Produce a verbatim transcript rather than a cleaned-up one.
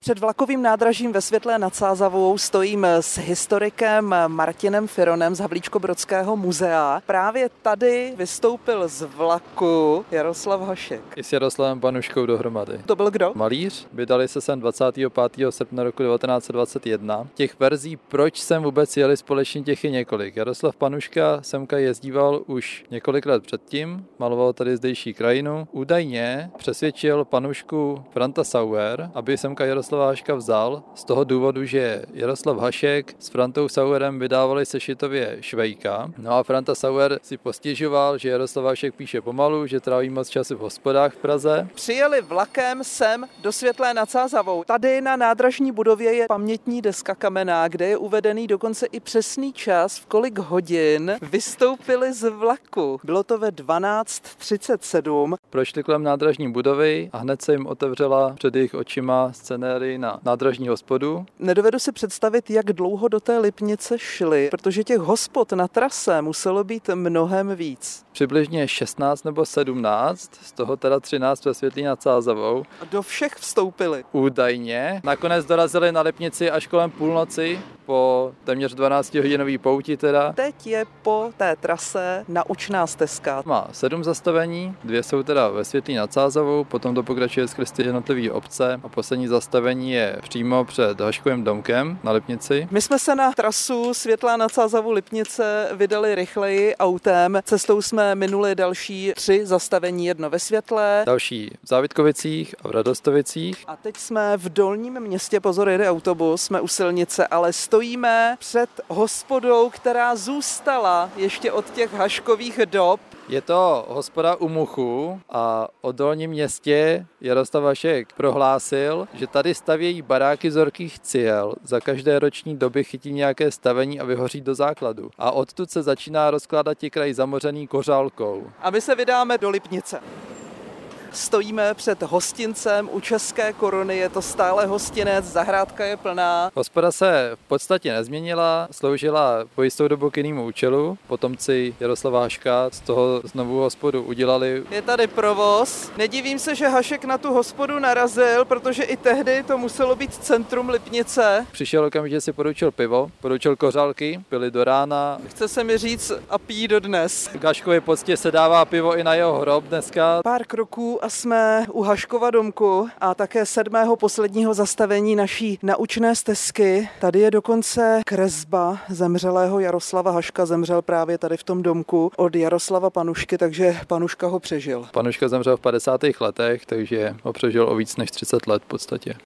Před vlakovým nádražím ve Světlé nad Sázavou stojím s historikem Martinem Fironem z Havlíčkobrodského muzea. Právě tady vystoupil z vlaku Jaroslav Hašek. I s Jaroslavem Panuškou dohromady. To byl kdo? Malíř. Vydali se sem dvacátého pátého srpna roku devatenáct set dvacet jedna. Těch verzí, proč sem vůbec jeli společně, těch je několik. Jaroslav Panuška semka jezdíval už několik let předtím, maloval tady zdejší krajinu. Údajně přesvědčil Panušku Franta Sauer, aby semka Jaroslava Haška vzal z toho důvodu, že Jaroslav Hašek s Frantou Sauerem vydávali sešitově Švejka. No a Franta Sauer si postěžoval, že Jaroslav Hašek píše pomalu, že tráví moc času v hospodách v Praze. Přijeli vlakem sem do Světlé nad Sázavou. Tady na nádražní budově je pamětní deska kamenná, kde je uvedený dokonce i přesný čas, v kolik hodin vystoupili z vlaku. Bylo to ve dvanáct třicet sedm. Prošli kolem nádražní budovy a hned se jim otevřela před jejich očima scenérii na nádražní hospodu. Nedovedu si představit, jak dlouho do té Lipnice šli, protože těch hospod na trase muselo být mnohem víc. Přibližně šestnáct nebo sedmnáct, z toho teda třináct ve Světlé nad Sázavou. A do všech vstoupili. Údajně. Nakonec dorazili na Lipnici až kolem půlnoci, po téměř dvanáctihodinové pouti teda. Teď je po té trase naučná stezka. Má sedm zastavení, dvě jsou teda ve Světlé nad Sázavou, potom to pokračuje skrz ty jednotlivé obce a poslední zastavení je přímo před Haškovým domkem na Lipnici. My jsme se na trasu Světlá nad Sázavou Lipnice vydali rychleji autem. Cestou jsme minuli další tři zastavení, jedno ve Světlé, další v Záviitkovicích a v Radostovicích. A teď jsme v Dolním Městě, pozor, jede autobus, jsme u silnice, ale stojíme před hospodou, která zůstala ještě od těch Haškových dob. Je to hospoda u Muchu a o Dolním Městě Jaroslav Hašek prohlásil, že tady stavějí baráky z horkých cihel. Za každé roční doby chytí nějaké stavení a vyhoří do základu. A odtud se začíná rozkládat ti kraj zamořený kořálkou. A my se vydáme do Lipnice. Stojíme před hostincem u České Koruny, je to stále hostinec, zahrádka je plná. Hospoda se v podstatě nezměnila, sloužila po jistou dobu k jinému účelu. Potomci Jaroslava Haška z toho znovu hospodu udělali. Je tady provoz. Nedivím se, že Hašek na tu hospodu narazil, protože i tehdy to muselo být centrum Lipnice. Přišel okamžitě, si poručil pivo, poručil kořálky, pili do rána. Chce se mi říct a pijí dodnes. K Haškovi poctě se dává pivo i na jeho hrob dneska. Pár kroků a jsme u Haškova domku a také sedmého posledního zastavení naší naučné stezky. Tady je dokonce kresba zemřelého Jaroslava Haška, zemřel právě tady v tom domku od Jaroslava Panušky, takže Panuška ho přežil. Panuška zemřel v padesátých letech, takže ho přežil o víc než třicet let v podstatě.